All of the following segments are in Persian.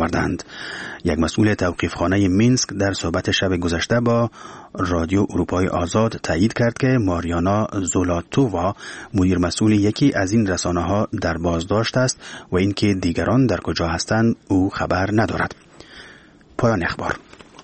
آوردند. یک مسئول توقیفخانه مینسک در صحبت شب گذشته با رادیو اروپای آزاد تایید کرد که ماریانا زولاتووا مدیر مسئول یکی از این رسانه‌ها در بازداشت است و اینکه دیگران در کجا هستند او خبر ندارد. پایان اخبار.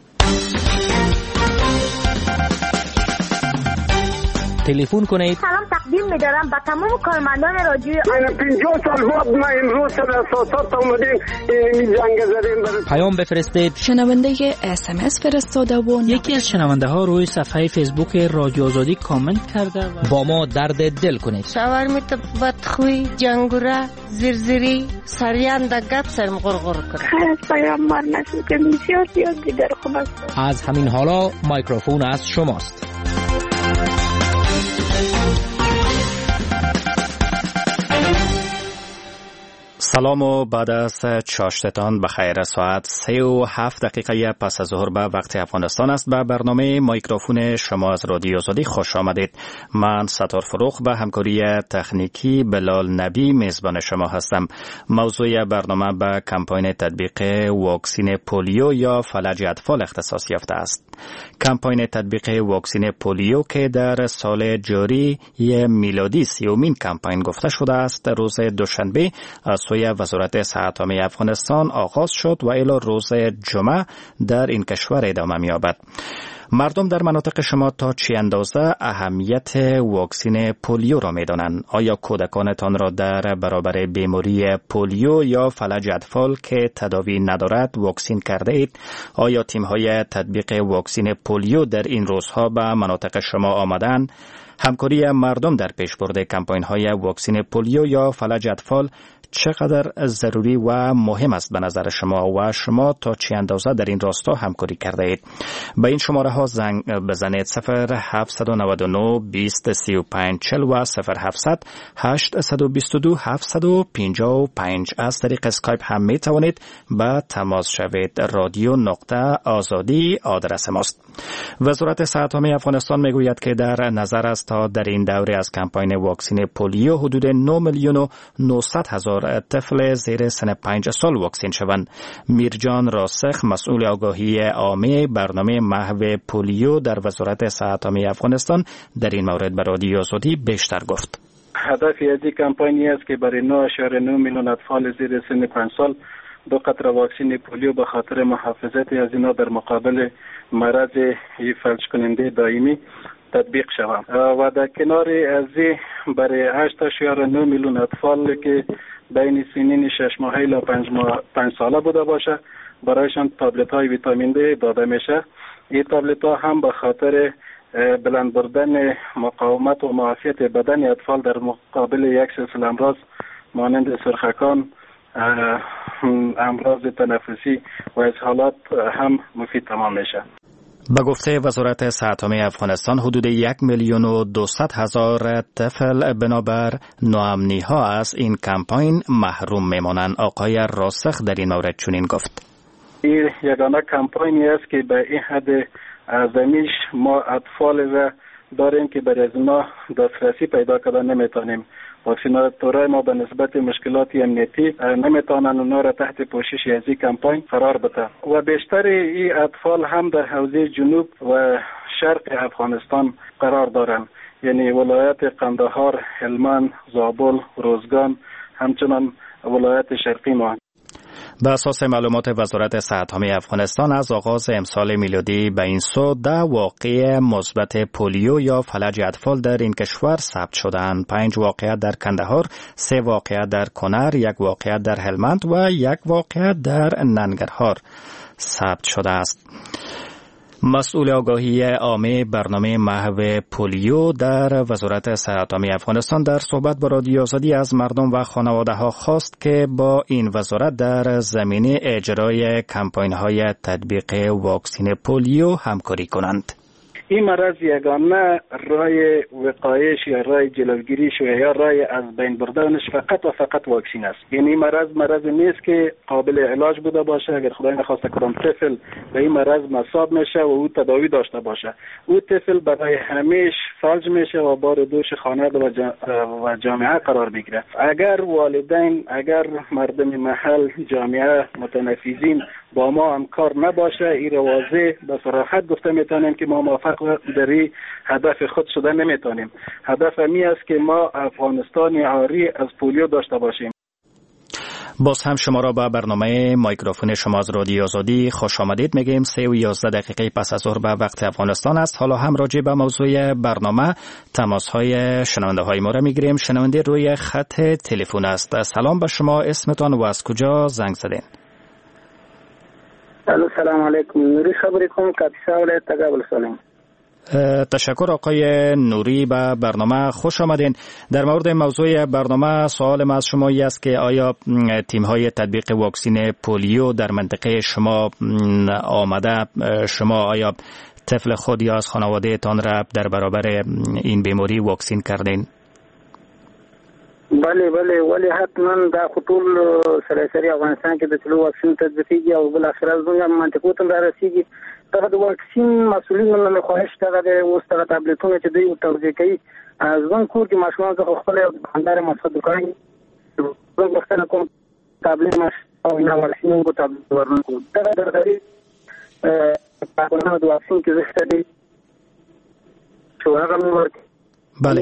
تلفن کنید. سلام تقدیم می‌دارم به تمام کارمندان رادیو. 50 سال بعد ما امروز سر اساسات اومدیم این جنگ زدیم. پیام بفرستید. شنونده SMS فرستاده و یکی از شنونده ها روی صفحه فیسبوک رادیو آزادی کامنت کرده و با ما درد دل کنید. شاورمیت بدخوی جنگوره زرزری سریان دگت سرم غرغر کنه. خیر از پیام مار نشد که بسیار دیگر خوب است. از همین حالا میکروفون از شماست. سلام و بعد از چاشتتان بخیر. ساعت 3:07 پس از ظهر به وقت افغانستان است. به برنامه میکروفون شما از رادیو آزادی خوش آمدید. من ستار فروخ به همکاری تکنیکی بلال نبی میزبان شما هستم. موضوع برنامه به کمپاین تطبیق واکسین پولیو یا فلج اطفال اختصاص یافته است. کمپاین تطبیق واکسین پولیو که در سال جاری میلادی 30مین کمپاین گفته شده است، روز دوشنبه از سوی وزارت صحت عامه افغانستان آغاز شد و الی روز جمعه در این کشور ادامه می‌یابد. مردم در مناطق شما تا چه اندازه اهمیت واکسین پولیو را می‌دانند؟ آیا کودکانتان را در برابر بیماری پولیو یا فلج اطفال که تداوی ندارد واکسین کرده اید؟ آیا تیم‌های تطبیق واکسین پولیو در این روزها به مناطق شما آمدند؟ همکاری مردم در پیشبرد کمپاین‌های واکسین پولیو یا فلج اطفال چقدر ضروری و مهم است به نظر شما و شما تا چه اندازه در این راستا همکاری کرده اید؟ به این شماره ها زنگ بزنید 0799 20 35 40 و 0700 822 755. از طریق اسکایپ هم می توانید به تماس شوید. رادیو نقطه آزادی آدرس ماست. وزارت صحت عامه افغانستان می گوید که در نظر است تا در این دوره از کمپاین واکسین پولیو حدود 9,900,000 طفل زیر سن 5 سال واکسین شوند. میرجان راسخ مسئول آگاهی عامه برنامه محو پولیو در وزارت صحت عامه افغانستان در این مورد به رادیو آزادی بیشتر گفت. هدف از این کمپانی است که برای 9.9 میلیون اطفال زیر سن 5 سال 2 قطره واکسین پولیو به خاطر محافظت از اینا در مقابل مرض فلج کننده دائمی تطبیق شود و در کنار از برای 8.9 میلیون اطفال که بین سنین 6 ماهه الی 5 ساله بوده باشه برایشان تابلت های ویتامین دی داده میشه. این تابلت ها هم به خاطر بلند بردن مقاومت و معافیت بدن اطفال در مقابل یک سلسله امراض مانند سرخکان، امراض تنفسی و اسهالات هم مفید تمام میشه. به گفته وزارت صحت عامه افغانستان حدود 1,200,000 طفل بنابر ناامنی ها از این کمپاین محروم میمانند. آقای راسخ در این مورد چنین گفت: این یگانه کمپاینی است که به این حد اعظمیش ما اطفال را داریم که برای از ما دسترسی پیدا کردن نمیتونیم. واکسیناتورای ما به نسبت مشکلات امنیتی نمیتونن اونا را تحت پوشش از این کمپاین قرار بده و بیشتر این اطفال هم در حوزه جنوب و شرق افغانستان قرار دارند، یعنی ولایت قندهار، هلمند، زابل، روزگان، همچنان ولایت شرقی ما. به اساس معلومات وزارت صحت عامه افغانستان از آغاز امسال میلادی به این سو 10 واقعه مثبت پولیو یا فلج اطفال در این کشور ثبت شدند. 5 واقعه در کندهار، 3 واقعه در کنر، 1 واقعه در هلمند و 1 واقعه در ننگرهار ثبت شده است. مسئول آگاهی عامه برنامه محو پولیو در وزارت صحت عامه افغانستان در صحبت با رادیو آزادی از مردم و خانواده ها خواست که با این وزارت در زمینه اجرای کمپاین های تطبیق واکسین پولیو همکاری کنند. این مرض یگانه راه وقایش یا راه جلوگیریش و یا راه از بین بردنش فقط و فقط واکسین است. یعنی مرض نیست که قابل علاج بوده باشه. اگر خدای نخواسته کدام طفل به این مرض مصاب میشه و او تداوی داشته باشه، او طفل برای همیشه فلج میشه و بار دوش خانواده و جامعه قرار بگیره. اگر والدین، اگر مردم محل، جامعه، متنفذین با ما همکار نباشه، این واضح به صراحت گفته میتونیم که ما موفق در هدف خود شده نمیتونیم. هدف می است که ما افغانستان عاری از پولیو داشته باشیم. باز هم شما را به برنامه مایکروفون شما از رادیو آزادی خوش آمدید میگیم. 3:11 پس از ظهر به وقت افغانستان است. حالا هم راجع به موضوع برنامه تماس های شنونده های ما را میگیریم. شنونده روی خط تلفن است. سلام به شما، اسمتان و از کجا زنگ زدین؟ سلام علیکم. نوری خبری کوم، کاپیسا ولایت تګابل سلام. تشکر آقای نوری، به برنامه خوش آمدین. در مورد موضوع برنامه سوال ما از شما است که آیا تیم‌های تطبیق واکسن پولیو در منطقه شما آمده؟ شما آیا طفل خود یا از خانواده تان را در برابر این بیماری واکسین کردین؟ بله ولی حتما دا خطول سراسری افغانستان کې د ټولو واکسین تطبیقیږي او بل اخر زموږ منطقو ته رارسیږي. دغه د واکسین مسؤلینو نه خواهش دغه د اوس دغه ټابلیټونه چې دوی توزیع کوي ځوان کور کې ماشومان څخه خپل دکاندار مصرف کوي. زه وختونه کوم ټابلیټ او نه واکسین کو ټابلیټ ورنکو. دغه د د واکسین کې زښته دي چې هغه موږ بله.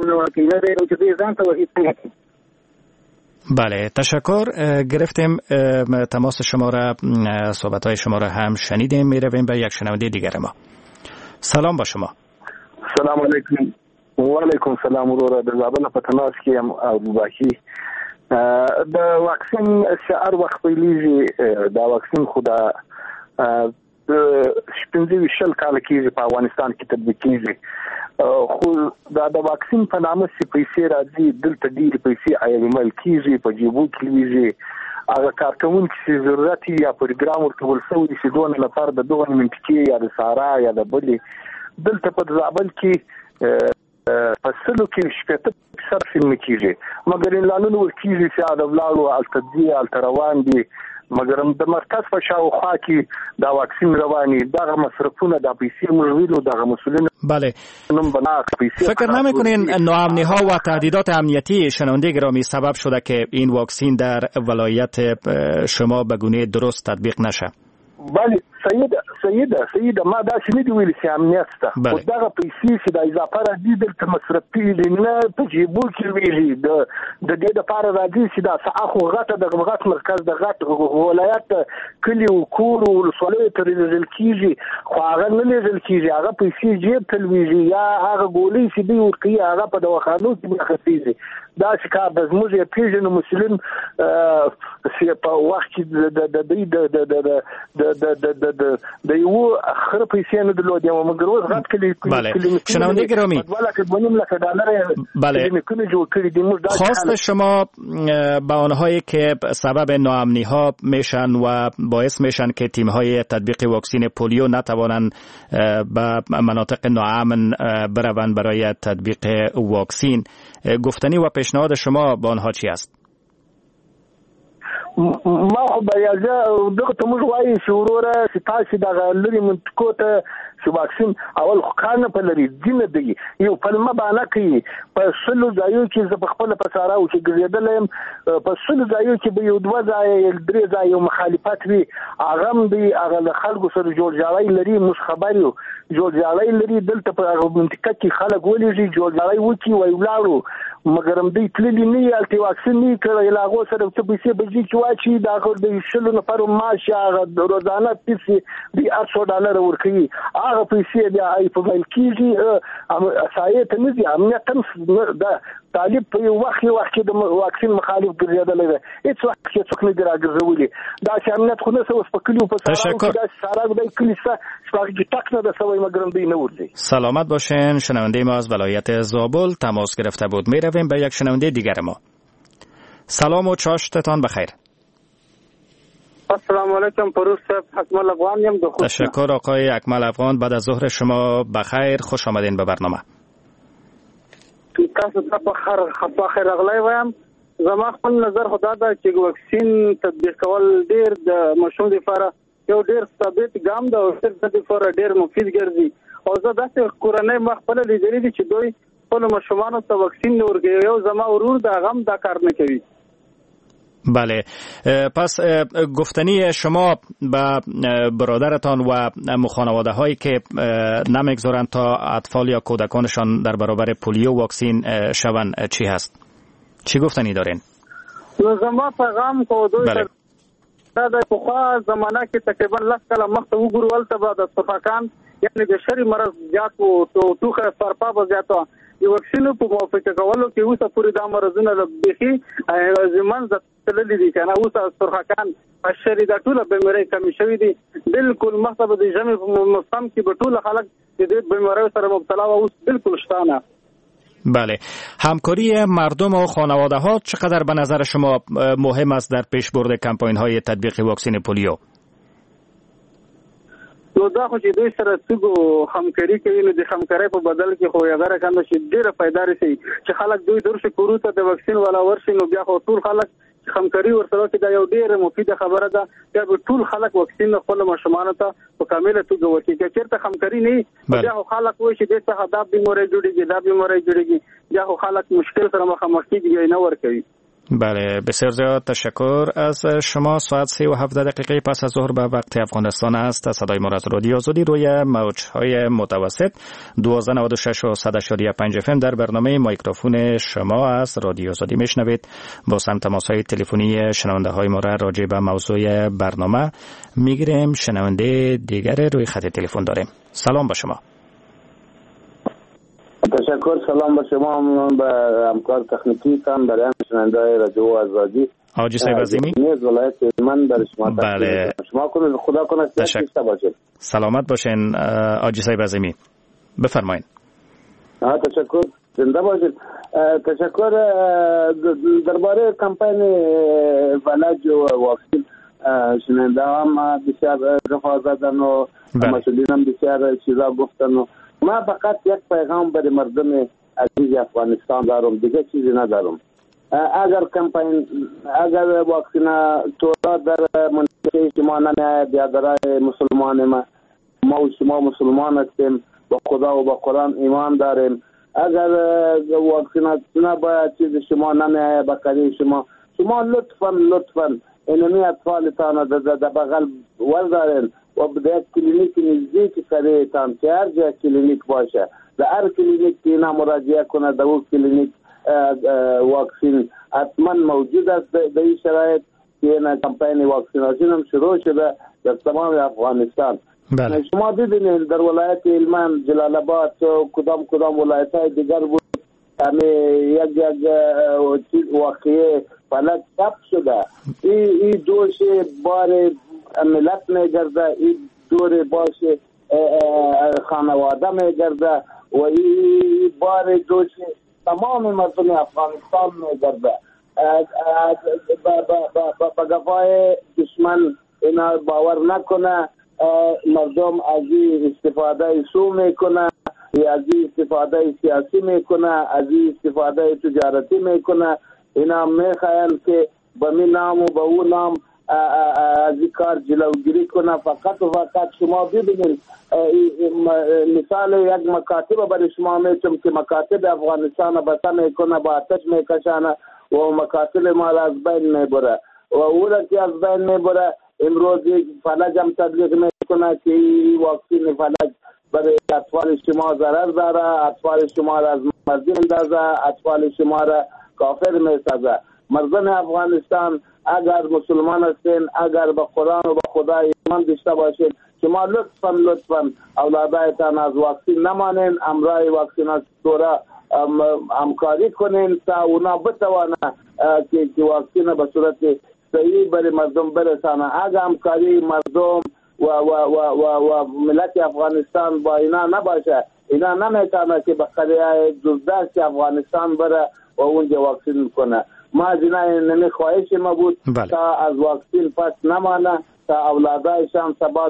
بله تشکر. گرفتیم تماس شما را، صحبت های شما را هم شنیدیم. می رویم به یک شنونده دیگر ما. سلام با شما. سلام علیکم. و علیکم سلام. ورور د زابل په تماس کې ام ابوبکر. د واکسین شعار وخت پیلیږي. دا واکسین خدا شپږ شل کال کېږي په افغانستان کې تطبیق کېږي. خو دا د واکسین په نامه چې پیسې راځي، دلته ډېرې پیسې عیال کېږي، په جیبو کې لویږي. هغه کارکوونکي چې ضرورت یا پروګرام ورکول شوی دي چې دونه لپاره د دغه منطقې یا د سارا یا د بلې دلته په زابل کې په سلو کې 70% فلم کېږي، مګر اعلانونه ورکېږي چې د ولاړو التدبی التروان دي، مګر د مرکز په شاوخوا کې دا واکسین رواني، دغه مصرفونه د پیسې مجویدو دغه مسئولین. بله. فکر نمی‌کنین ناامنی‌ها و تهدیدات امنیتی شنونده گرامی سبب شده که این واکسین در ولایت شما به گونه درست تطبیق نشه؟ بله سیده ما دا چې نه دی ویل چې امنیت شته، خو دغه پیسې چې د اضافه راځي دلته مصرف کېږي نه په جیبو کې لویږي. د دې دپاره راځي چې دا خو غټه د غټ مرکز د غټ ولایت کلي و کور و ولسوالیو ته لیږل کېږي، خو هغه نه لیږل کېږي. هغه پیسې جیب ته لویږي یا هغه ګولۍ چې دوی ورکوي هغه په دواخانو کې خرڅېږي. دا چې کار د زموږ یې پېژنو مسلم په وخت کې د یو خره پیسې نه درلودې، مګر اوس غټ کلي. شنونده گرامی، بله، خواست شما به آنهایی که سبب ناامنی ها میشن و باعث میشن که تیم های تطبیق واکسن پولیو نتوانند به مناطق ناامن بروند برای تطبیق واکسین، گفتنی و پیشنهاد شما به آنها چی است؟ ما خو به دغه ته موږ وایو چې وروره چې تاسې دغه لرې منطقو ته چې واکسین اول خو کار نه په لري ځینې دی یو پلمه بانه کوي. په سلو ځایو کې زه په خپله په ساراو کې ګرځېدلی یم، په سلو ځایو کې به یو 2 ځایه 3 ځایه یو مخالفت وي، هغه هم دی هغه له خلکو سره جوړجاړی لري. موږ خبر یو جوړجاړی لري دلته په هغه منطقه کې خلک ولېږي جوړجاړی وکړي وایي ولاړو، مګر هم دوی تللي نه یې هلته واکسین نه یې کړی، له هغو سره څه پیسې به ځي چې واچي د هغه د 100 نفرو معاش هغه روزانه پیسې دوی $800 ورکوي، هغه پیسې بیا په پیل کېږي سایې ته نه ځي. امنیت هم د طالب په یو وخت کې د واکسین مخالف ګرځېدلی دی، هېڅ وخت کې څوک نه دي راګرځولي. داسې امنیت خو نه څه اوس په کلیو په ساراو کې داسې ساراو دی کلي شته چې په هغې کې ټک نه ده سوی، مګر هم دوی نه ورځي. سلامت باشین. شنونده ما از ولایت زابل تماس گرفته بود. می رویم به یک شنونده دیگر ما. سلام و چاشتتان بخیر. السلام علیکم پروف صاحب، اکمل افغان یم. تشکر آقای اکمل افغان، بعد از ظهر شما بخیر، خوش آمدین به برنامه. تاسو ته په خیر راغلی وایم. زما خپل نظر خدا ده چې واکسین تطبیق کول ډیر د مشروع لپاره یو ډیر ثابت ګام ده او د لپاره ډیر مفید ګرځي. او زه داسې کورنۍ مخبل لیدلې دي چې دوی خپل مشروعانو ته واکسین ورکوي. یو زما ورور دا غم دا کار نه کوي. بله، پس گفتنی شما به برادرتان و خانواده هایی که نمیگذارند تا اطفال یا کودکانشان در برابر پولیو واکسین شوند چی هست؟ چی گفتنی دارین؟ زما پیغام کو دوی دا د پخوا زمانہ کې تقریبا 10 کاله مخکې وګورو ولته به د صفاکان یعنی د شری مرض زیات او توخه فرپا به زیاته یو واکسین په موافقه کولو کې اوسه پوری د مرزونه لبخي زمون ځتللې دي کنه اوسه صفاکان شری د ټوله بیماری کمی شوی دي. بالکل مخته د جمع مستم کې به ټوله خلک د بیماری سره مبتلا او بالکل شتانه. بله، همکاری مردم و خانواده ها چقدر به نظر شما مهم است در پیشبرد کمپاین های تطبیق واکسین پولیو؟ نو دا خو چې دوی سره څنګه همکاري کوي نو د همکارۍ په بدل کې خو یې غره کنده چې ډیره فائدہ رسي چې خلک دوی درشه کورو ته د واکسین والا ورشي نو بیا خو ټول خلک همکاري ورسره کې دا یو ډیره مفیده خبره ده. بیا ټول خلک واکسین خپل مشمانه ته په کامله توګه ورکړي. چې چیرته همکاري نه بیا خلک وایي چې د څه دا بیماری جوړیږي دا بیماری جوړیږي بیا خلک مشکل سره مخامخ کیږي نه ورکوي. بله، بسیار زیاد تشکر از شما. ساعت 3:17 دقیقه پس از ظهر به وقت افغانستان است. صدای ما از رادیو آزادی روی موج‌های متوسط 1296 و 100.5 FM در برنامه میکروفون شما از رادیو آزادی میشنوید. با هم تماس‌های تلفنی شنونده‌های ما را راجع به موضوع برنامه میگیریم. شنونده دیگر روی خط تلفن داریم. سلام با شما. تشکر. سلام به شما، به همکار تکنیکی تان، برای شنونده رادیو آزادی. حاجی صاحب عظیمی از ولایت هلمند در شما. بله، شما کنید خدا کنه داشته باشید. سلامت باشین حاجی صاحب عظیمی، بفرمایید. تشکر، زنده باشید. تشکر. درباره کمپین فلج و واکسین شنونده هم بسیار رفاه زدن و مسئولین هم بسیار چیزا گفتن و ما فقط یک پیغام برای مردم عزیز افغانستان دارم، دیگه چیزی ندارم. اگر واکسین تورا در منطقه شما نمیاید یا برای مسلمان ما و شما مسلمان هستیم، با خدا و با قرآن ایمان داریم. اگر واکسیناسیون با چیز شما نمیاید با کاری شما لطفاً اینمی اطفالتان در بغل وردارین و به یک کلینیک نزدیک کاریتان که هر جای کلینیک باشه در هر کلینیک که اینا مراجعه کنه در اون کلینیک واکسین حتما موجود است. در این شرایط که این کمپین واکسیناسیون هم شروع شده در تمام افغانستان. بله. شما ببینید در ولایت هلمند، جلال آباد و کدام ولایت های دیگر بود یک واقعه فلج ثبت شده. این دوش بار ملت میگرده، این دور باش خانواده میگرده و این بار دوش تمام مردم افغانستان میگرده. با گفای دشمن اینا باور نکنه، مردم از این استفاده سو میکنه، از این استفاده سیاسی میکنه، از این استفاده تجارتی میکنه. اینا میخواین که به می نام و به اون نام از این کار جلوگیری کنه. فقط شما ببینید مثال یک مکاتب برای شما میتونم که مکاتب افغانستان بسا میکنه، با آتش میکشانه و مکاتب ما را از بین میبره و او را که از بین میبره امروز فلج هم تبلیغ میکنه که واکسین فلج برای اطفال شما ضرر داره، اطفال شما را از مرضی اندازه، اطفال شما را کافر میسازه. مردم افغانستان اگر مسلمان هستین، اگر به قرآن و به خدا ایمان داشته باشید، شما لطفاً اولادایتان از واکسین نمانین، امرای واکسیناسیون همکاری کنین تا اونا بتوانه که واکسین به صورت صحیح برای مردم برسانه. اگر همکاری مردم و ملت افغانستان با اینا نباشه، اینا نمیتونه که به قریه دوزدست افغانستان بره و اونجا واکسین کنه. ما از این خواهش ما بود تا از واکسین پس نمانه، تا اولادایشان سبا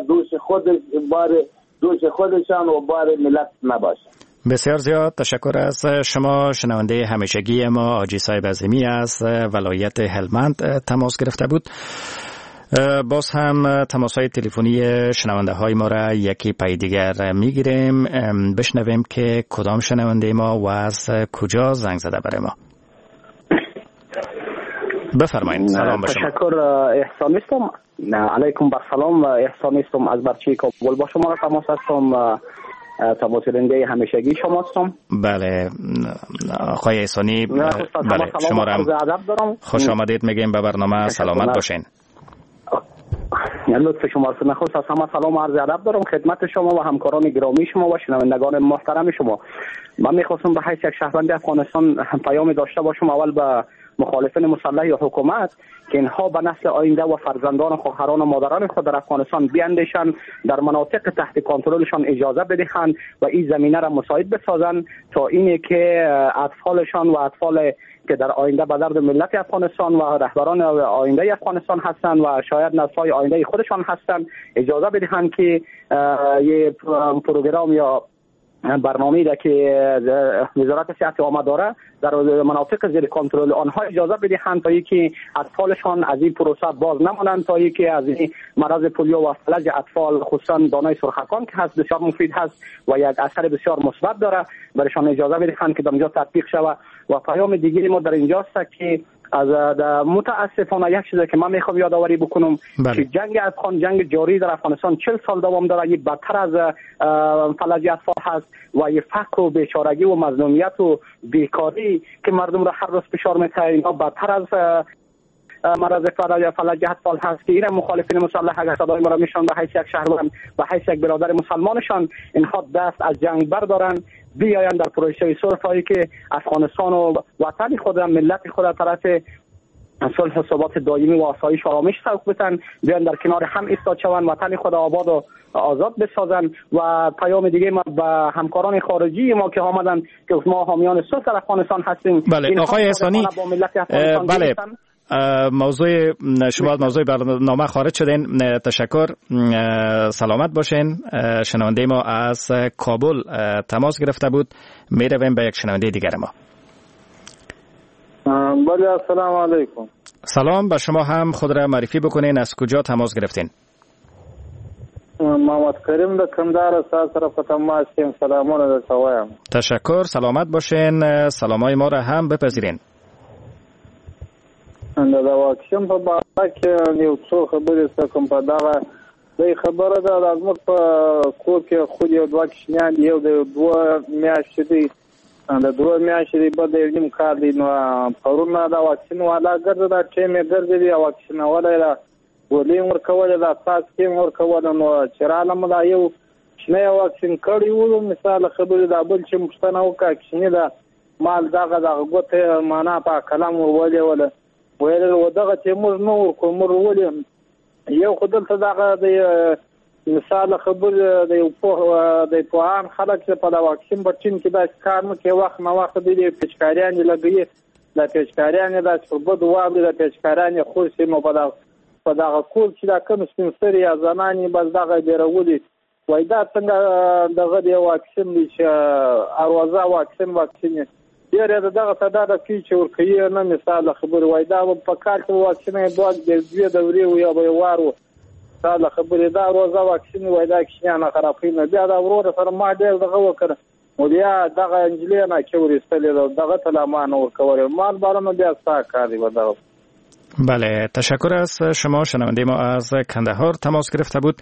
دوش خودشان و بار ملت نباشه. بسیار زیاد تشکر از شما. شنونده همیشگی ما آجی صاحب عظیمی از ولایت هلمند تماس گرفته بود. باز هم تماس‌های تلفنی شنونده های ما را یکی پای دیگر میگیریم. بشنویم که کدام شنونده ما و از کجا زنگ زده برای ما. بفرمایید. سلام با شما. تشکر. احسان هستم. علیکم بر سلام. احسان هستم از برچی کابل. با شما را تماس هستم. تماس رنده همیشگی شما هستم. بله آقای احسانی، بله شما را خوش آمدید میگیم به برنامه. سلامت باشین. لطف شما است. نخست از همه سلام و عرض ادب دارم خدمت شما و همکاران گرامی شما و شنوندگان محترم شما. من میخواستم به حیث یک شهروند افغانستان پیام داشته باشم. اول به مخالفین مسلح یا حکومت که اینها به نسل آینده و فرزندان و خواهران و مادران خود در افغانستان بیاندیشند، در مناطق تحت کنترلشان اجازه بدهند و این زمینه را مساعد بسازند تا اینه که اطفالشان و اطفال که در آینده به درد ملت افغانستان و رهبران آینده افغانستان هستند و شاید نسل‌های آینده خودشان هستند اجازه بدهند که یه پروگرام یا برنامه‌ای را که وزارت صحت عامه داره در مناطق زیر کنترل آنها اجازه بدهند تا اینکه اطفالشان از این پروسه باز نمانند، تا اینکه از این مرض پولیو و فلج اطفال خصوصا دانه سرخکان که هست بسیار مفید هست و یک اثر بسیار مثبت داره برایشان اجازه بدهند که در اینجا تطبیق شود. و پیام دیگری ما در اینجاست که از متاسفانه یک چیزی که من میخوام یادآوری بکنم که جنگ جاری در افغانستان 40 سال دوام داره. این بدتر از فلج اطفال هست و این فقر و بیچارگی و مظلومیت و بیکاری که مردم را هر روز فشار می‌کنه اینا بدتر از مرض فلج اطفال هست که این مخالفین مسلح اگر صدای ما را میشن به حیث یک شهروند به حیث یک برادر مسلمانشان اینها دست از جنگ بردارن، بیایند در پروژه صلح تا که افغانستان و وطن خود ملت خود طرف صلح و ثبات دائمی و آسایش و آرامش سوق بدن، بیان در کنار هم ایستاد شوند، وطن خود آباد و آزاد بسازن. و پیام دیگه ما به همکاران خارجی ما که آمدن که ما حامیان صلح در افغانستان هستیم. بله آقای احسانی، بله موضوع شما موضوع برنامه خارج شدین. تشکر. سلامت باشین. شنونده ما از کابل تماس گرفته بود. میرویم به یک شنونده دیگر ما. بله السلام علیکم. سلام به شما هم. خود را معرفی بکنین. از کجا تماس گرفتین؟ محمد کریم د کندهار سره په تماس کې. سلامونه درته وایم. تشکر. سلامت باشین. سلامای ما را هم بپذیرین. د واکسین په باره کې یو څو خبرې کوم. په دغه د خبره ده زموږ په کور کې خو یو دوه کشنیان یو د 2 میاشتې دی د 2 میاشتې دی په د نیم کال دی نو پرونه دا واکسین والا ګرځي دا ټیم ګرځي دا واکسین والا دا ولیم ورکول دا تاسو کې ورکول نو چراله مدا یو شنه واکسین کړی وو. مثال خبره دا بل چې مشتنه وکړه کشنه دا مال دغه غوته معنا په کلام ورولې ولا ویل ودغه چې موږ نو کومر ولیم یو خدل ته دغه د مثال خبر د پوهان خلک چې په دا واکسین بچین کې دا کار مو کې وخت نه وخت د پیچکاریان لګي د پیچکاریان د په دوه د پیچکاریان خو سیمه په دا کول چې دا کوم سپینسر یا زنانی بس دغه ډیرولي وای دا څنګه دغه د واکسین چې اروازه واکسین یاره دغه صداده کې چې ورکیه نه مثال خبر وای دا په کار کې واکسین دوه د دوري او یا به وارو مثال خبر دا روزه واکسین وای دا کښنه خرابینه بیا دا ورور سره ما ډیر دغه وکړ او بیا دغه انجلینا چې ورستلې دغه تلامان ورکول مال بارنه بیا سا کاری ودا. بله تشکر از شما. شنونده ما از کندهار تماس گرفته بود.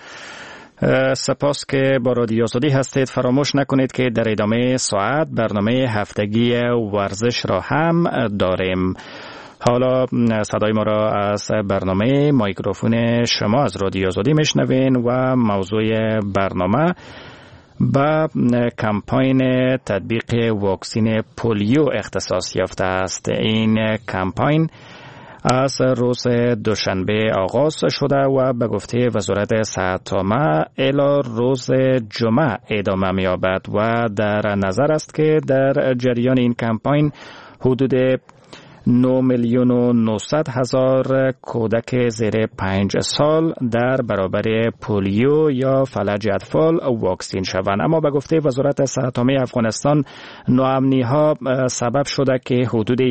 سپاس که با رادیو آزادی هستید. فراموش نکنید که در ادامه ساعت برنامه هفتگی ورزش را هم داریم. حالا صدای ما را از برنامه مایکروفون شما از رادیو آزادی میشنوین و موضوع برنامه با کمپاین تطبیق واکسین پولیو اختصاص یافته است. این کمپاین از روز دوشنبه آغاز شده و به گفته وزارت صحت عامه الی روز جمعه ادامه می‌یابد و در نظر است که در جریان این کمپاین حدود 9,900,000 کودک زیر 5 سال در برابر پولیو یا فلج اطفال واکسین شوند. اما به گفته وزارت صحت عامه افغانستان، ناامنی ها سبب شده که حدود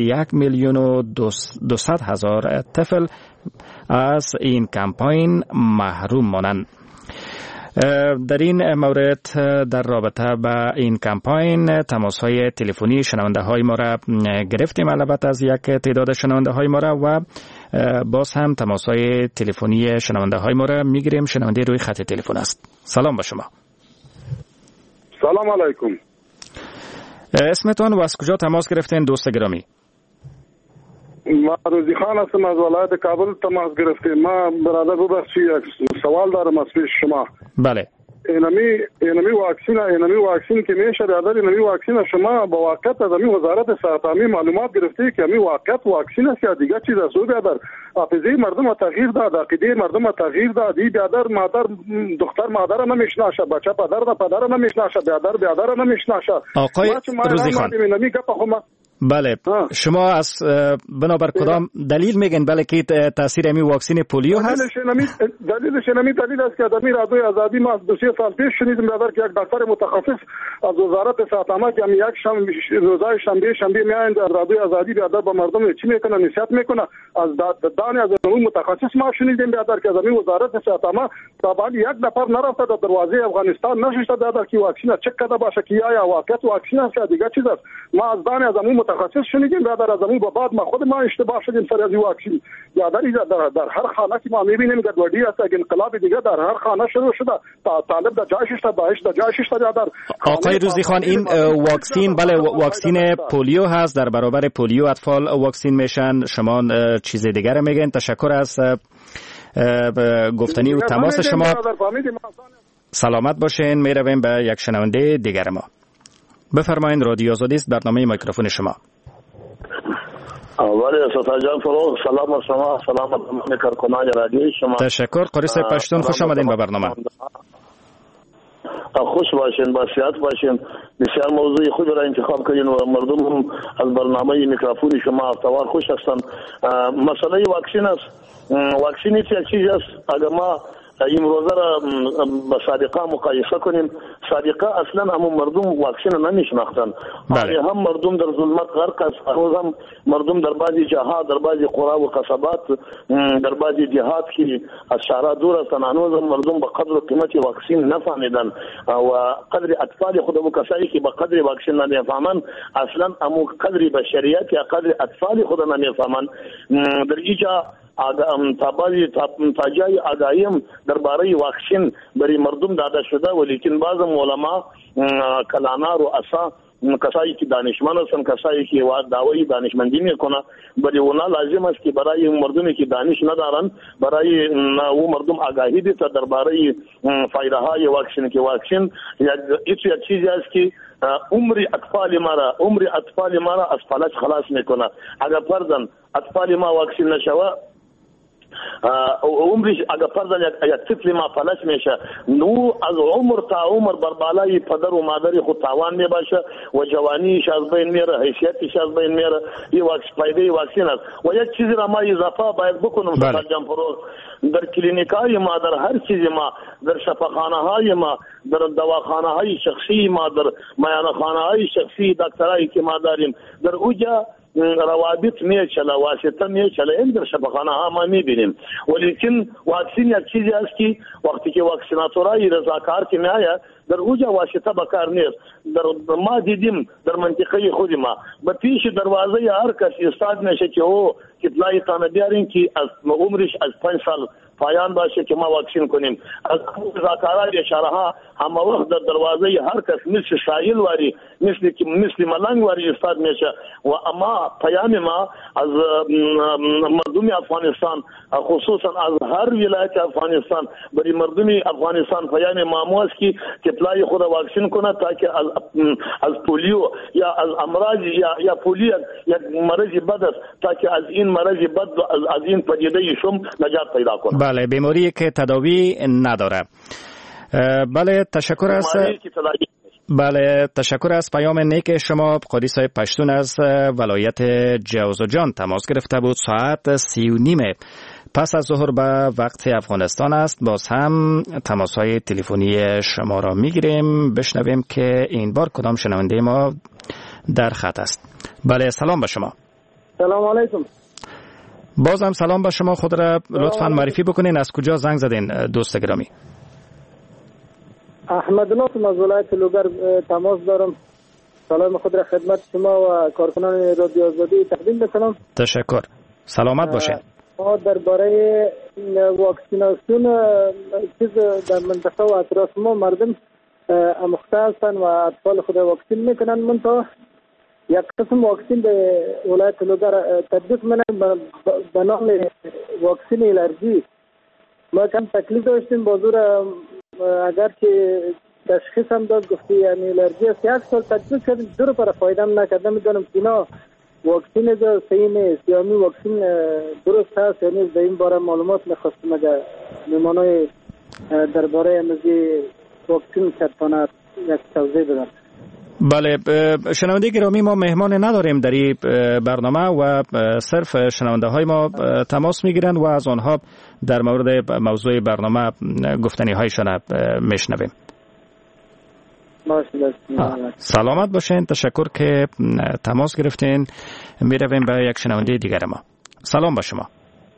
1,200,000 طفل از این کمپاین محروم مانند. در این مورد در رابطه با این کمپاین تماس‌های تلفنی شنونده‌های ما را گرفتیم، البته از یک تعداد شنونده‌های ما را، و باز هم تماس‌های تلفنی شنونده‌های ما را می‌گیریم. شنونده روی خط تلفن است. سلام با شما. سلام علیکم. اسمتون و از کجا تماس گرفتین دوست گرامی؟ ما روزی خان هستم از ولایت کابل تماس گرفتیم. ما برادر ببخشید یک سوال دارم از پیش شما. بله. اینمی واکسین که میشه برادر، اینمی واکسین شما با واقعیت از وزارت صحت عامه معلومات گرفته که واقعیت واکسین است یا دیگه چیز است؟ برادر حافظه مردم تغییر داد، عقیده مردم تغییر داد. دی برادر مادر دختر مادر نمیشناسه، بچه پدر نمیشناسه، برادر نمیشناسه. آقای روزی خان، بله، شما از بنابر کدام دلیل میگن بله که تاثیر امی واکسین پولیو هست؟ دلیلش دلیل است که آدمی رادیوی آزادی ما از 2 سال پیش شنیدیم برادر که یک دکتر متخصص از وزارت صحت عامه که یک روزای شنبه میاین در رادیوی آزادی برادر با مردم چی میکنه، نصیحت میکنه. از دانی از اون متخصص ما شنیدیم برادر که از وزارت صحت عامه طبعا یک نفر نرفته در دروازه افغانستان نشسته برادر که واکسین چک کرده باشه که یا واقعیت واکسین است یا دیگه چیز است. ما از دانی از اون متخصص شنیدیم برادر، از اون بعد ما خود ما اشتباه شدیم سر از واکسین. یا در هر خانه که ما میبینیم گډوډي است، که انقلاب دیگه در هر خانه شروع شده. طالب در جایش است، باعث در جایش است برادر. آقای روزی خان، این واکسین بله واکسین پولیو هست، در برابر پولیو اطفال واکسین میشن. شما چیز دیگر میگن. تشکر از گفتنی و تماس شما. سلامت باشین. میرویم به یک شنونده دیگر ما. بفرمایید. رادیو آزادی است، برنامه میکروفون شما. ولی استاد فرو سلام از شما، سلام از کارکنان رادیوی شما. تشکر. قریس پشتون، خوش آمدین به برنامه. خوش باشین، با صحت باشین. بسیار موضوع خوب را انتخاب کردین و مردم هم از برنامه میکروفون شما افتوار خوش هستند. مسئله واکسین است. واکسین یک چیز است. اگر ما امروزه را با سابقه مقایسه کنیم، سابقه اصلا هم مردم واکسین نمیشناختن. هم مردم در ظلمت غرق است. هم مردم در بعضی جاها، در بعضی قرا و قصبات، در بعضی جهات که از شهرها دور هستند، هنوز مردم به قدر و قیمت واکسین نفهمیدن و قدر اطفال خود و کسایی که به قدر واکسین نمیفهمند اصلا هم قدر بشریت یا قدر اطفال خود نمیفهمند. در اینجا تا جای آگاهیم درباره واکسین برای مردم داده شده، ولیکن بعض علما کلانا رؤسا کسایی که دانشمند هستند، کسایی که دعوی دانشمندی میکنه، برای اونا لازم است که برای مردمی که دانش ندارن برای او مردم آگاهی دیده درباره فایده های واکسین. که واکسین یک چیزی است که عمر اطفال ما را از فلج خلاص میکنه. اگر فرضاً اطفال ما واکسین نشوه، عمرش اگر فرضاً یک طفل ما فلج میشه، نو از عمر تا عمر بر بالای پدر و مادر خود تاوان میباشه و جوانیش از بین میره، حیثیتش از بین میره. این فایده واکسین است. و یک چیزی را ما اضافه باید بکنم سرکار جان فروز، در کلینیکای ما، در هر چیز ما، در شفاخانه های ما، در دواخانه های شخصی ما، در میانخانه های شخصی دکترایی که ما داریم، در اوجا روابط میچله، واسطه میچله، این در شفاخانه ها ما میبینیم. ولیکن واکسین یک چیزی است که وقتی که واکسیناتورای رضاکار که میآید در اوجا واسطه بکار نیست. در ما دیدیم در منطقه خود ما به پیش دروازه هر کس استاد نشه که او کتلای تانه بیارین که از عمرش از 5 سال پایان باشه که ما واکسین کنیم. از رضاکارای اشارها هم وقت در دروازه هر کس مثل شایل واری مثل ملنگ واری استاد میشه. و اما پیام ما از مردم افغانستان، خصوصا از هر ولایت افغانستان، برای مردم افغانستان پیام ما است که کتلای خود واکسین کنه تا که از پولیو یا از امراض یا پولیو یک مرض بد است، تا که از این مرض بد از این پدیده شوم نجات پیدا کنه. بله، بیماری که تداوی نداره. بله، تشکر از بله، تشکر از پیام نیک شما. قاضی صاحب پشتون از ولایت جوزجان تماس گرفته بود. ساعت 3:30 پس از ظهر به وقت افغانستان است. باز هم تماس‌های تلفنی شما را میگیریم، بشنویم که این بار کدام شنونده ما در خط است. بله، سلام به شما. سلام علیکم. باز هم سلام به شما. خود را لطفاً معرفی بکنین، از کجا زنگ زدین دوست گرامی؟ احمد الله از ولایت لوگر تماس دارم. سلام خود را خدمت شما و کارکنان رادیو آزادی تقدیم می‌کنم. تشکر. سلامت باشین. ما درباره واکسیناسیون چیز در منطقه و اطراف ما مردم آموخته هستند و اطفال خود واکسین میکنن. منتها یک قسم واکسین به ولایت لوگر تطبیق می‌کنن به نام واکسین الرژی. ما کم تکلیف داشتیم بازور، اگر که تشخیص هم داد گفتی یعنی الرژی است، یک سال تطبیق کردیم دور پر فایده هم نکرد. نمیدونم که اینا واکسین جو صحیح نیست یا می واکسین درست هست یا نیست. در این باره معلومات میخواستم اگر میمانای درباره امروزی واکسین کتانه یک توضیح بدن. بله، شنونده گرامی، ما مهمان نداریم در این برنامه و صرف شنونده های ما تماس میگیرند و از آنها در مورد موضوع برنامه گفتنی هایشان میشنویم. سلامت باشین. تشکر که تماس گرفتین. میرویم به یک شنونده دیگر ما. سلام با شما.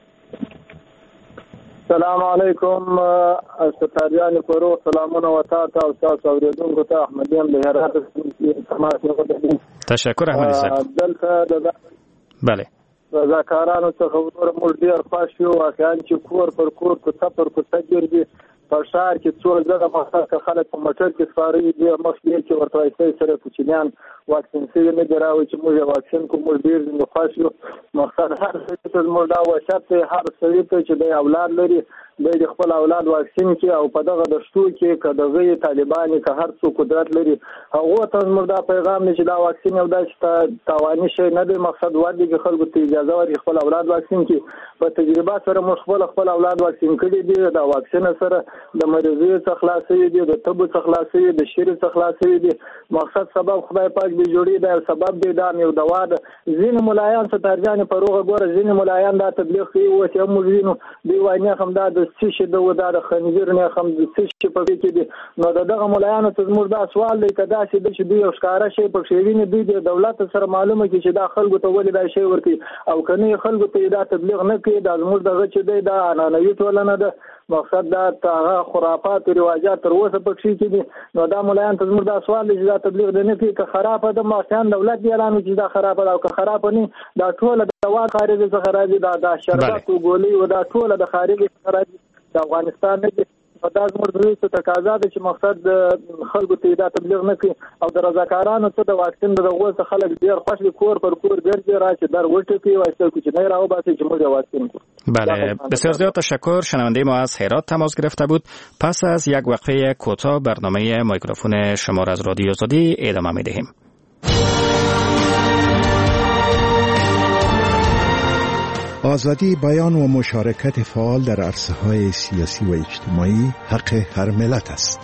سلام علیکم از ستاریان پرو. سلامونه و تا و تاسو اوریدونکو ته احمدیم له هرات تماس وکړم. تشکر احمدی صاحب. بله. رضاکارانو څخه ورور مول ډیر خوښ یو، واقعا چې کور پر کور کوڅه پر کوڅه ګرځي. په ښار کې څو ځله مخکې خلک په موټر کې سپاري دي، مخکې چې ورته وایي سره کوچنیان واکسین شوي نه دي راوړي چې موږ واکسین کوو. موږ ډېر خوښ یو. مقصد هر څه ته زموږ دا وشت دی، هر سړي ته چې دی اولاد لري دی د خپل اولاد واکسین کړي او په دغه دښتو کې که دغه طالبان که هر څوک قدرت لري هغو ته زموږ دا پیغام دی چې دا واکسین یو داسې تاواني شی نه دی. مقصد ودی چې خلکو ته اجازه ورکړي خپل اولاد واکسین کړي. په تجربه سره موږ خپل اولاد واکسین کړي دي. دا واکسین سره د مریضۍ څخه خلاصوي دي، د تبو څخه خلاصوي، د شری څخه خلاصوي دي. مقصد سبب خدای پاک به جوړي دا سبب دی، دا یو دوا ده. ځینې ملایان څه ترجان په روغه ګوره، ځینې ملایان دا تبلیغ کوي او چې موږ وینو دی وایي هم دا د سشي د ودا د خنزیر نه هم د سشي په کې دي. نو دغه ملایانو ته زموږ دا سوال دی کدا چې د دوی یو ښکارا شي په شیرینې دوی د دولت سره معلومه کی چې دا خلکو ته ولې دا شی ورکی او کني خلکو ته دا تبلیغ نه کوي. دا زموږ دغه چې دی دا انانوي ټولنه ده. مقصد دا هغه خرافات او رواجات تر اوسه پکې کې دي. نو دا ملایان ته زموږ دا سوال دی چې دا تبلیغ نه کوي که خراب ده. ماشان دولت دی اعلان چې دا خراب ده او که خراب نه دا ټول د دوا خارجي څخه راځي. دا شربت او ګولۍ او دا ټول د خارجي څخه راځي. د افغانستان نه دي. دا زموږ د روسي تقاضا ده چې مقصد خلکو ته دا تبلیغ نه کوي او د رضاکارانو ته د واکسین د دغه څخه خلک ډیر خوښ دي. کور پر کور ګرځي راشي در وټه کوي وایي چې نه راو باسي چې موږ واکسین کوو. بله، بسیار زیاد تشکر. شنونده ما از هرات تماس گرفته بود. پس از یک وقفه کوتاه برنامه میکروفون شما را از رادیو آزادی ادامه می‌دهیم. آزادی بیان و مشارکت فعال در عرصه‌های سیاسی و اجتماعی حق هر ملت است.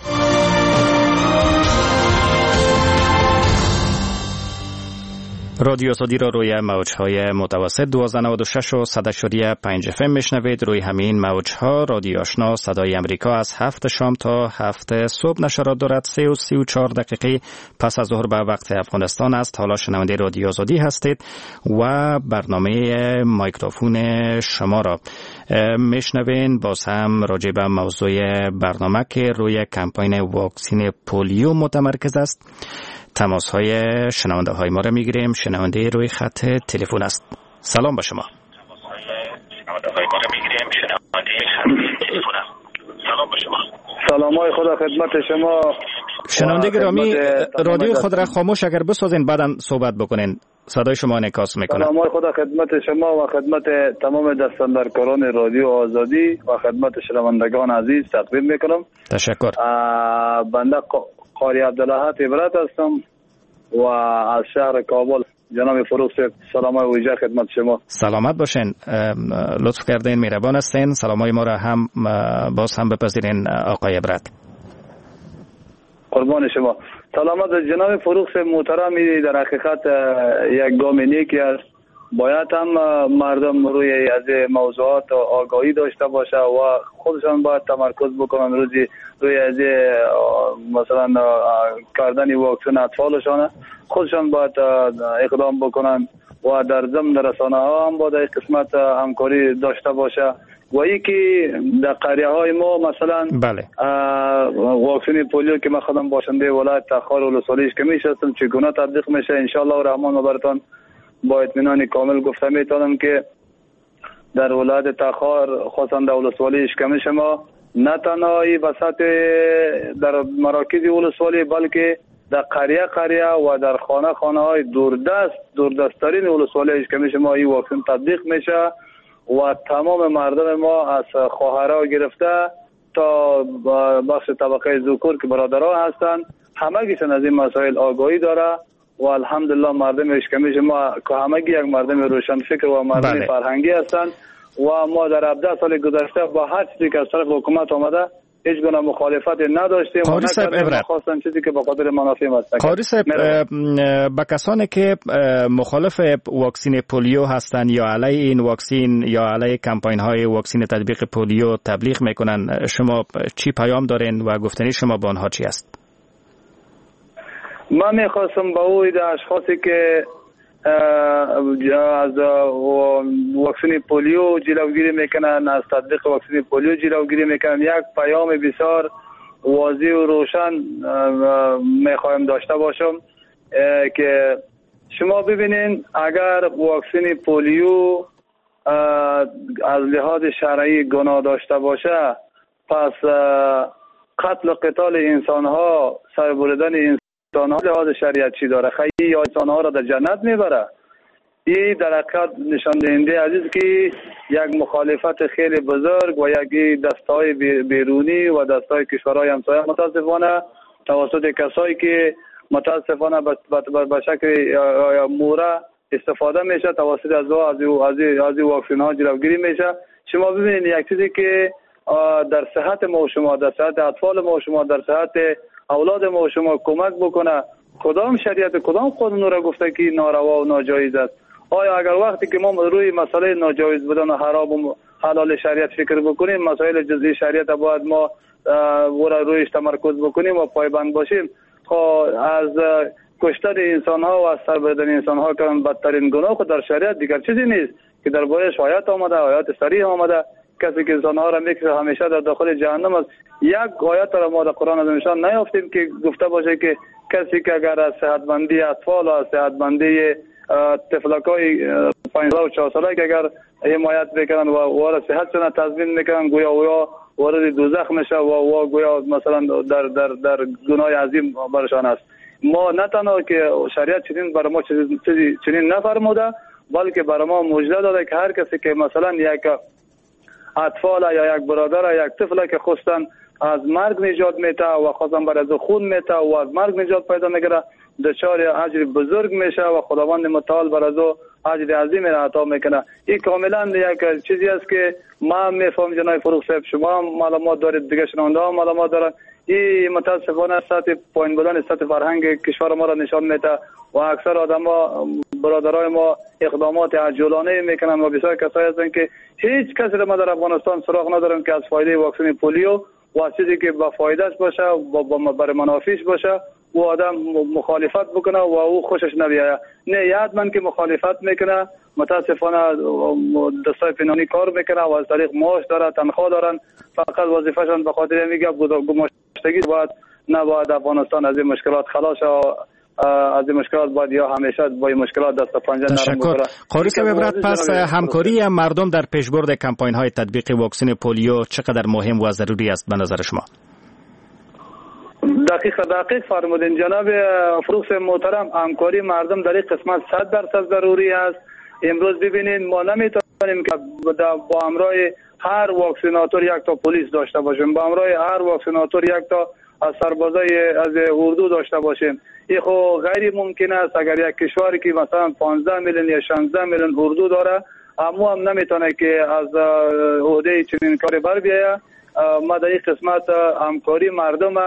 رادیو آزادی را روی موج‌های متوسط 1296 و 100.5 FM میشنوید. روی همین موج‌ها رادیو آشنا صدای امریکا از 7 شام تا 7 صبح نشرات دارد. 3:34 دقیقه پس از ظهر به وقت افغانستان است. حالا شنونده رادیو آزادی هستید و برنامه میکروفون شما را میشنوین. باز هم راجع به موضوع برنامه که روی کمپین واکسین پولیو متمرکز است تماس های شنونده های ما را میگیریم. شنونده روی خط تلفن است. سلام با شما. سلام های خدا خدمت شما. شنونده گرامی، رادیو خود را خاموش اگر بسازین بعدا صحبت بکنین، صدای شما انعکاس میکنه. سلام های خدا خدمت شما و خدمت تمام دستاندرکاران رادیو آزادی و خدمت شنوندگان عزیز تقدیم میکنم. تشکر. بنده قاری عبدالله عبرت هستم و از شهر کابل. جناب فروغ صاحب سلامای ویژه خدمت شما. سلامت باشین. لطف کردین، مهربان هستین. سلامای ما را هم باز هم بپذیرین آقای عبرت. قربان شما. سلامت جناب فروخ محترم، در حقیقت یک گام نیکی است. باید هم مردم روی از موضوعات آگاهی داشته باشه و خودشان باید تمرکز بکنن روی از مثلا کردن واکسن اطفالشان، خودشان باید اقدام بکنن و در ضمن رسانه ها هم باید این قسمت همکاری داشته باشه. و یکی در قریه های ما مثلا واکسن پولیو که من خودم باشنده ولایت تخار ولسوالیش که میشستم چگونه تطبیق میشه، انشالله الرحمن براتون با اطمینان کامل گفته میتونم که در ولایت تخار خاصا در ولسوالی اشکمش ما نه تنها بساط در مراکز ولسوالی بلکه در قریه و در خانه های دوردستترین ولسوالی اشکمش ما این واکسن تطبیق میشه و تمام مردم ما از خواهرها گرفته تا بخش طبقه ذکور که برادرها هستند همگیشون از این مسائل آگاهی داره و الحمدلله مردم اشکمیش ما که همگی یک مردم روشن فکر و مردم فرهنگی هستند و ما در 17 سال گذشته با هر چیزی که از طرف حکومت آمده هیچ گونه مخالفت نداشتیم و نکردیم، خواستن چیزی که به خاطر منافع ما است. قاری صاحب، با کسانی که مخالف واکسن پولیو هستند یا علیه این واکسن یا علیه کمپاین های واکسن تطبیق پولیو تبلیغ میکنن، شما چی پیام دارین و گفتنی شما با آنها چی است؟ من میخواستم با اوی در اشخاصی که از واکسن پولیو جلوگیری میکنن، از تطبیق واکسن پولیو جلوگیری میکنن، یک پیام بسیار واضح و روشن میخوایم داشته باشم که شما ببینین اگر واکسن پولیو از لحاظ شرعی گناه داشته باشه، پس قتل و قتال انسان ها، سربردن انسان ها لحاظ شریعت چی داره؟ خیلی یا انسان ها را در جنت میبره؟ این در حقیقت نشان دهنده عزیز که یک مخالفت خیلی بزرگ و یک دستای بیرونی و دستای کشورهای همسایه متاسفانه توسط کسایی که متاسفانه به شکل موره استفاده میشه توسط از واکسن ها جلوگیری میشه. شما ببینید یک چیزی که در صحت ما و شما، در صحت اطفال ما و شما، در صحت اولاد ما و شما کمک بکنه، کدام شریعت کدام قانون را گفته که ناروا و ناجایز است؟ آیا اگر وقتی که ما روی مسئله ناجایز بودن و حرام و حلال شریعت فکر بکنیم، مسائل جزئی شریعت باید ما رویش تمرکز بکنیم و پایبند باشیم؟ از کشتن انسان ها و از سر بردن انسان ها که بدترین گناه خود در شریعت دیگر چیزی نیست که در بایش آیات آمده، آیات صریح آمده. کسی که انسان ها را میکشه همیشه در داخل جهنم است. یک آیات را ما در قرآن عظیم‌شان نیافتیم که گفته باشه که کسی که اگر از صحتمندی اطفال و از صحتمندی طفلکای 15 و 4 ساله که اگر حمایت میکنن و وارد صحتشون تضمین میکنن، گویا وارد دوزخ میشه و گویا مثلا در گناه عظیم برشان است. ما نه تنها که شریعت چنین برای ما چنین نفرموده، بلکه برای ما مژده داده که هر کسی که مثلا یک اطفال یا یک برادر یا یک طفل که خواستن از مرگ نجات میته و خواستن بر از خون میته و از مرگ نجات پیدا میگیره، دچار اجر بزرگ میشه و خداوند متعال بر از اجر عظیم را عطا میکنه. این کاملا یک چیزی است که ما میفهم جناب فروخ صاحب، شما هم معلومات دارید، دیگه شنونده هم معلومات دارن. این متاسفانه سطح پایین بودن سطح فرهنگ کشور ما را نشان میده و اکثر آدما برادرای ما اقدامات عجولانه میکنن و بسیار کسایی هستن که هیچ کسی را ما در افغانستان سراغ ندارن که از فایده واکسن پولیو و چیزی که با فایدهش باشه و برای منافعش باشه و آدم مخالفت بکنه و او خوشش نبیاید. نه، یادمن که مخالفت میکنه متاسفانه دستای پنهانی کار میکنه و از طریق معاش داره، تنخواه دارن، فقط وظیفه‌شان به خاطر میگه گماشتگی نباید افغانستان از این مشکلات خلاص و از این مشکلات باید یا همیشه با این مشکلات دست پنجه نرم بکنه. قاری صاحب عبرت، پس همکاری مردم در پیشبرد کمپاین های تطبیق واکسن پولیو چقدر مهم و ضروری است به نظر شما؟ دقیق فرمودین جناب فروخ محترم. همکاری مردم در این قسمت 100% ضروری است. امروز ببینید ما نمیتونیم که با همراه هر واکسیناتور یک تا پلیس داشته باشیم، با همراه هر واکسیناتور یک تا از سربازای از اردو داشته باشیم. این خو غیر ممکن است. اگر یک کشوری که مثلا 15 میلیون یا 16 میلیون اردو داره، اما هم نمیتونه که از عهده چنین کاری بر بیایه. ما در این قسمت همکاری مردم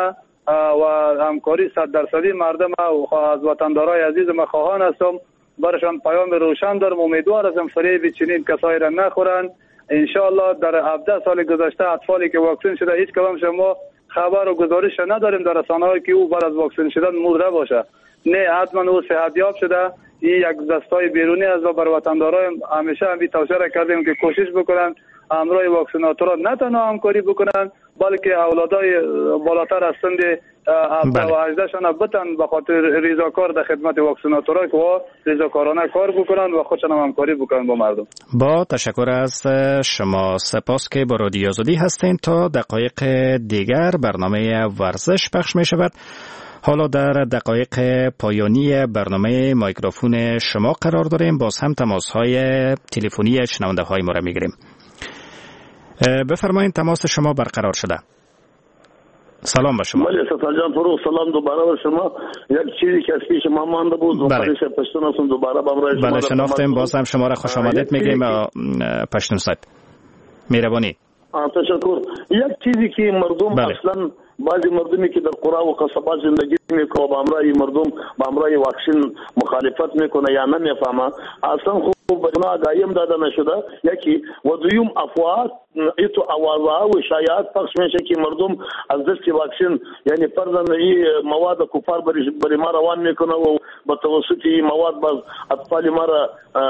و همکاری 100% مردم و از وطندارای عزیز ما خواهان هستم. برشان پیام روشن دارم. امیدوار هستم فریب چنین کسایی را نخورند. ان شاء الله در 17 سال گذشته اطفالی که واکسن شده هیچ کدام شما خبر و گزارش نداریم در رسانه‌های که او بعد از واکسن شدن مرده باشه. نه، حتما او صحتیاب شده. این یک دستای بیرونی از بر وطندارای همیشه هم توصیه کردیم که کوشش بکنن همراه واکسیناتورها نه تنها همکاری بکنن بلکه اولادای بالاتر از سن 17 و 18 شان بتن به خاطر ریزاکار در خدمت واکسیناتورها که ریزاکارانه کار بکنن و خودشان همکاری بکنن با مردم. با تشکر از شما. سپاس که با رادیو آزادی هستین. تا دقایق دیگر برنامه ورزش پخش می شود. حالا در دقایق پایانی برنامه میکروفون شما قرار داریم. باز هم تماس‌های تلفنی شنونده‌های ما را می‌گیریم. بفرمایید تماس شما برقرار شده. سلام به شما. بله ستار جان فروغ سلام دوباره به شما. یک چیزی که از پیش ما مانده بود و پریش پشتون هستم دوباره با امرای شما. بله شناختیم. باز هم شما را خوش آمدید میگیم پشتون صاحب. مهربانی. تشکر. یک چیزی که مردم اصلا بعضی مردمی که در قرا و قصبات زندگی میکنه با امرای مردم با امرای واکسن مخالفت میکنه یا نمیفهمه اصلا خوب بنا دایم داده نشده. یکی و دویم افواهات ایتو اوازها و شایعات پخش میشه که مردم از دست واکسن یعنی فرضاً این مواد کفار بری ما روان میکنه و با توسط این مواد باز اطفال ما را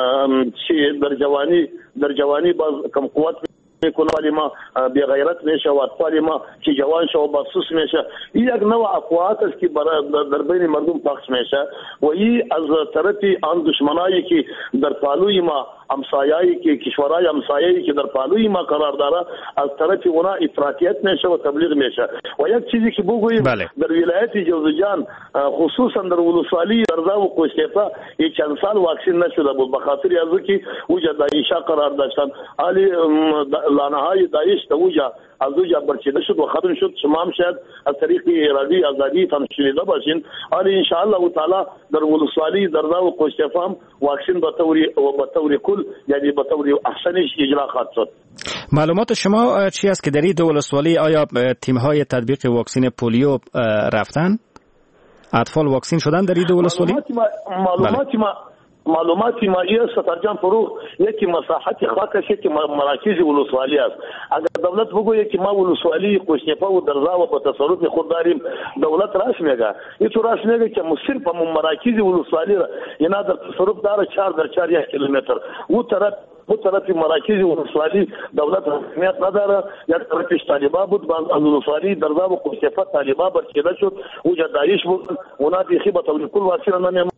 در جوانی باز کم قوت میکنه ولی ما بی غیرت میشه و اطفال ما که جوان شو با سوس میشه. این یک نوع افواهات است که در بین مردم پخش میشه و این از طرف آن دشمنایی که در پالوی ما همسایه‌ای که کشورهای همسایه‌ای که در پالوی ما قرار داره از طرف اونا افراطیت میشه و تبلیغ میشه. و یک چیزی که بگوییم در ولایت جوزجان خصوصا در ولسوالی درزا و قشقیفه یک چند سال واکسن نشده بود به خاطر از اینکه اوجا داعش قرار داشتن علی لانه‌های داعش اوجا از اوجا برچیده شد و ختم شد. شما هم شاید از طریق ارادی آزادی هم شنیده باشین. علی ان شاء الله تعالی در ولسوالی درزا و قشقیفه هم واکسن به طور کل یعنی به طور احسنش اجرا خواهد شد. معلومات شما چی است که در این دو ولسوالی آیا تیم‌های تطبیق واکسن پولیو رفتن؟ اطفال واکسن شدن در این دو ولسوالی؟ معلوماتی ما ایه ستار جان فروغ یکی مساحت خاکش که مراکز ولسوالی است. اگر دولت بگوید که ما ولسوالی قشقیفه و درزا و په تصرف خود داریم دولت راش میگه این تو راش میگه که صرف مراکز ولسوالی اینا در تصرف داره 4 کیلومتر و طرف مراکز ولسوالی دولت حکمیت نداره. یک طرفش طالبا بود از ولسوالی درزا و قشقیفه طالبا برچیده شد و داعش بود اونا بیخی به طور کل واکسن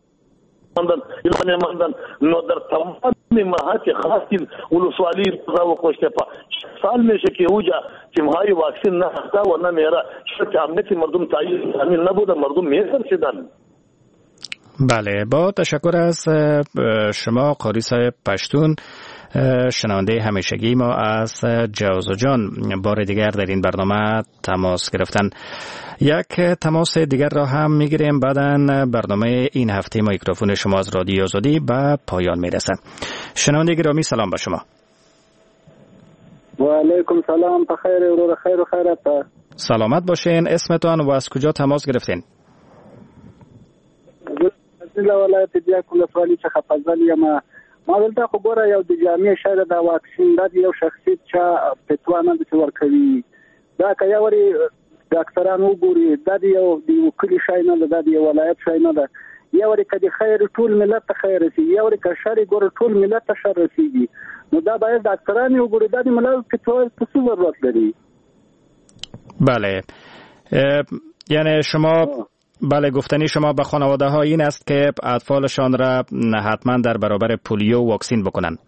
مندن نو در تمام مهات خاصی ولسوالی درزا و قشقیفه سال میشه که اوجا تیم‌های واکسن نه هسته و نه میره چون امنیت مردم تامین نبوده مردم میترسیدن. بله با تشکر از شما قاری صاحب پشتون شنونده همیشگی ما از جوزجان بار دیگر در این برنامه تماس گرفتن. یک تماس دیگر را هم میگیریم بعداً برنامه این هفته میکروفون شما از رادیو آزادی به پایان میرسه. شنونده گرامی سلام به شما. و علیکم سلام بخیر و خیر و خیرت. سلامت باشین. اسمتان و از کجا تماس گرفتین؟ از ولایت دیاکو ولسوالی څخه فضل یم. ما دلته خو ګوره یو د جامع شهر د واکسین د یو شخصیت چا پتوانه د ورکوي دا که یوري ډاکټران وګوري د یو د کلی شای نه د یو ولایت شای نه ده یوري کدي خیر ټول ملت ته خیر رسي یوري که شر ګوره ټول ملت ته شر رسيږي نو دا باید ډاکټران وګوري د ملت پتوانه څه ضرورت لري. بله یعنی شما بله گفتنی شما به خانواده ها این است که اطفالشان را حتما در برابر پولیو واکسین بکنن.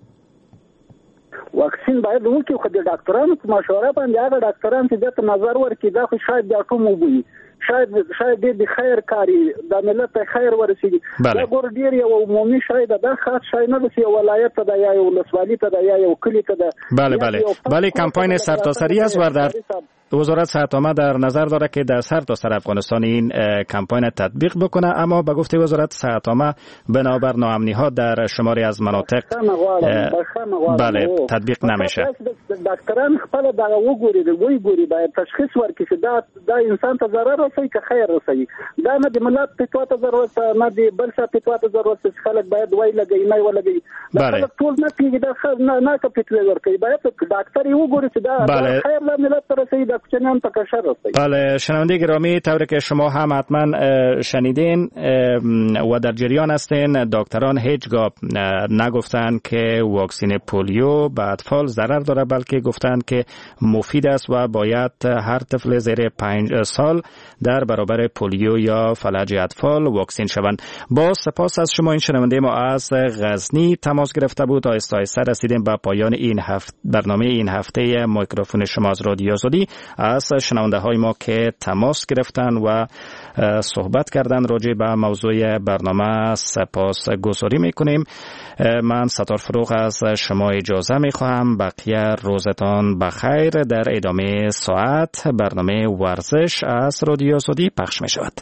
واکسین باید وکړي خو د ډاکټرانو په مشوره باندې هغه ډاکټران چې د نظر ورکړي دا خو شاید د ټومو وي شاید د خیر کاری د ملت خیر ورسیږي دا ګور ډیر یو عمومي شاید دا خاص شاید نه د ولایت ته یا یو ولسوالۍ ته یا یو کلی ته بله کمپاین سرتاسری است و در وزارت صحت عامه در نظر داره که در سرتاسر افغانستان این کمپاین تطبیق بکنه، اما به گفته وزارت صحت عامه بنابر ناامنی‌ها در شماری از مناطق بله تطبیق نمیشه. دکتران خپل دا وګوري باید تشخیص ورکړي چې دا انسان ته ضرر رسوي که خیر رسوي. دا نه د ملت فتوا ته ضرورت نه دی، بل څه فتوا ته ضرورت چې خلک باید وای لګي نه ولګي. دا خلک ټول نه کیږي، دا نه که فتوا ورکړي باید ډاکټر یې وګوري چې دا خیر له ملت ته رسوي، دا چنان ته کشر رسوي. بله شنونده گرامی، طوری که شما هم حتما شنیدین و در جریان هستین، دکتران هیچگاه نگفتن که واکسن پولیو به اطفال ضرر داره، بلکه گفتن که مفید است و باید هر طفل زیر 5 سال در برابر پولیو یا فلج اطفال واکسن شوند. با سپاس از شما. این شنونده ما از غزنی تماس گرفته بود. آهسته آهسته رسیدیم به پایان این برنامه این هفته میکروفون شما از رادیو آزادی. از شنونده های ما که تماس گرفتن و صحبت کردن راجع به موضوع برنامه سپاس گذاری میکنیم. من ستار فروغ از شما اجازه میخواهم. بقیه روزتان بخیر. در ادامه ساعت برنامه ورزش از رادیو آزادی پخش میشود.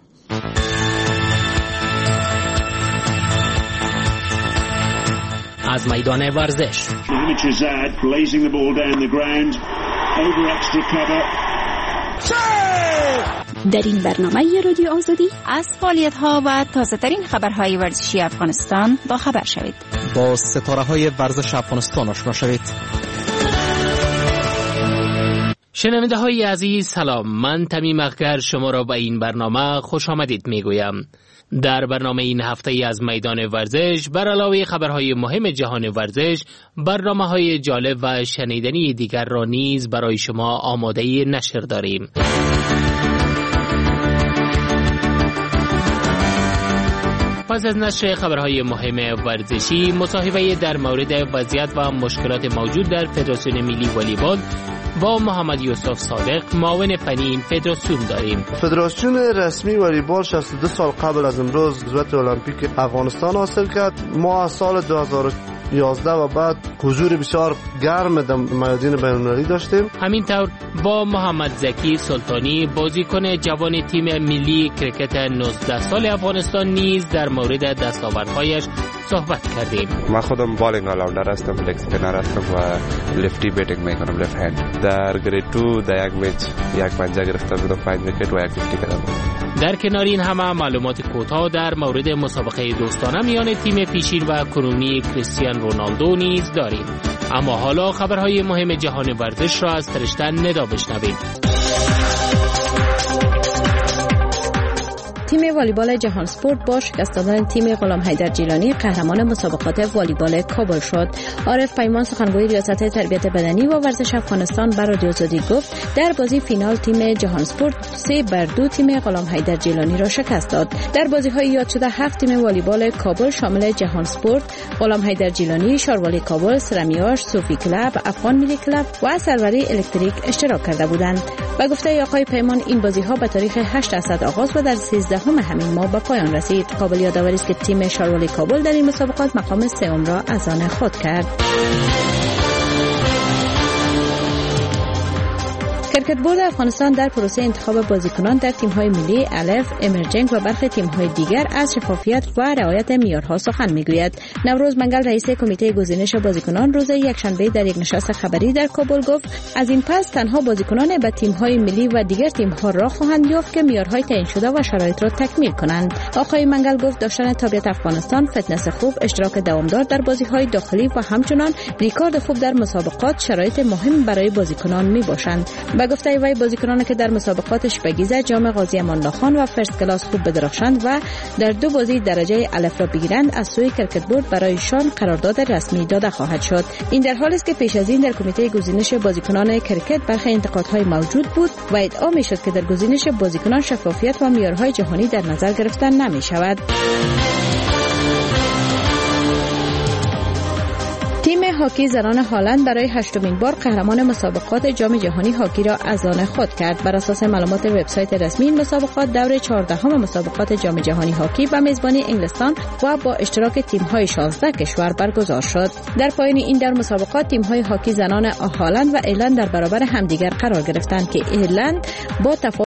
از میدان ورزش در این برنامه رادیو آزادی از فعالیت‌ها و تازه‌ترین خبرهای ورزشی افغانستان با خبر شوید. با ستاره‌های ورزش افغانستان آشنا شوید. شنونده های عزیز سلام، من تمیم اخگر شما را به این برنامه خوش آمدید میگویم. در برنامه این هفته از میدان ورزش بر علاوه خبرهای مهم جهان ورزش، برنامه‌های جالب و شنیدنی دیگر را نیز برای شما آماده نشر داریم. پس از نشر خبرهای مهم ورزشی، مصاحبه در مورد وضعیت و مشکلات موجود در فدراسیون ملی والیبال با محمد یوسف صادق، معاون فنی این فدراسیون داریم. فدراسیون رسمی والیبال 62 سال قبل از امروز عضویت المپیک افغانستان حاصل کرد. ما از سال 2011 و بعد حضور بسیار گرم در میادین بین‌المللی داشتیم. همینطور با محمد زکی سلطانی، بازیکن جوان تیم ملی کرکت 19 سال افغانستان، نیز در مورد دستاوردهایش صحبت کردیم. من خودم بالینگ آلاودر هستم، لگ اسپینر هستم و لفتی بیٹنگ میکنم، لفت هند. در گرید 2 در یک میچ یک پنجه گرفته بودم، 5 ویکت و یک لفتی کردم. در کنار این همه معلومات کوتاه در مورد مسابقه دوستانه میان تیم پیشین و کنونی کریستیان رونالدو نیز داریم. اما حالا خبرهای مهم جهان ورزش را از فرشتن ندا بشنویم. تیم والیبال جهان سپورت با شکست دادن تیم غلام حیدر جیلانی قهرمان مسابقات والیبال کابل شد. عارف پیمان، سخنگوی ریاست تربیت بدنی و ورزش افغانستان، بر رادیو آزادی گفت در بازی فینال تیم جهان سپورت 3-2 تیم غلام حیدر جیلانی را شکست داد. در بازی‌های یاد شده 7 تیم والیبال کابل شامل جهان سپورت، غلام حیدر جیلانی، شاروالی کابل، سرمیاش، صوفی کلاب، افغان ملی کلاب و سروری الکتریک اشتراک کرده بودند. با گفته آقای پیمان این بازی‌ها به تاریخ 8 اسد آغاز و در 13 همین ماه به پایان رسید. قابل یادآوری است که تیم شاروالی کابل در این مسابقات مقام سوم را از آن خود کرد. کرکت بورد افغانستان در پروسه انتخاب بازیکنان در تیم‌های ملی، الف، امرجنگ و برخی تیم‌های دیگر از شفافیت و رعایت معیارها سخن می‌گوید. نوروز منگل، رئیس کمیته گزینش بازیکنان، روز یکشنبه در یک نشست خبری در کابل گفت از این پس تنها بازیکنان به تیم‌های ملی و دیگر تیم‌ها را خواهند یافت که معیارهای تعیین شده و شرایط را تکمیل کنند. آقای منگل گفت داشتن تابعیت افغانستان، فتنس خوب، اشتراک دوامدار در بازی‌های داخلی و همچنین ریکارد خوب در مسابقات شرایط مهم برای بازیکنان میباشند. با گفته وی بازیکنانی که در مسابقات شپگیزه، جام قاضی امان الله خان و فرست کلاس خوب بدرخشند و در 2 بازی درجه الف را بگیرند، از سوی کرکت بورد برایشان قرارداد رسمی داده خواهد شد. این در حالی است که پیش از این در کمیته گزینش بازیکنان کرکت برخی انتقادهای موجود بود و ادعا می‌شد که در گزینش بازیکنان شفافیت و معیارهای جهانی در نظر گرفته نمی‌شود. تیم هاکی زنان هالند برای 8مین بار قهرمان مسابقات جام جهانی هاکی را از آن خود کرد. بر اساس معلومات وبسایت رسمی این مسابقات دور 14 مسابقات جام جهانی هاکی به میزبانی انگلستان و با اشتراک تیم‌های 16 کشور برگزار شد. در پایان این دور مسابقات تیم‌های هاکی زنان هالند و ایرلند در برابر همدیگر قرار گرفتند که ایرلند با